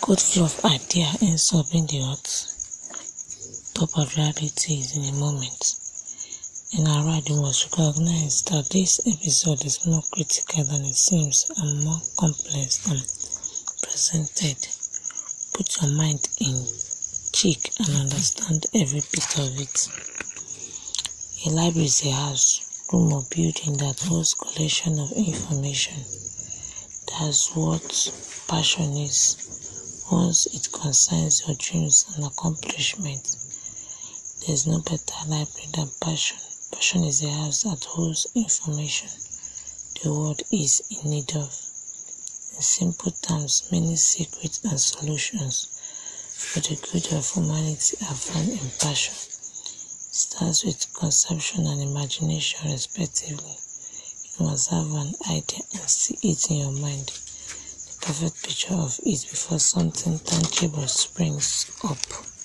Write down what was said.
good flow of idea ends up being the hot top of reality is in a moment. In our ride, we must recognize that this episode is more critical than it seems and more complex than presented. Put your mind in check and understand every bit of it. A library is a house, room or building that holds collection of information. That's what passion is. Once it concerns your dreams and accomplishments, there's no better library than passion. Passion is a house that holds information the world is in need of. In simple terms, many secrets and solutions for the good of humanity are found in passion. It starts with conception and imagination respectively. You must have an idea and see it in your mind, the perfect picture of it before something tangible springs up.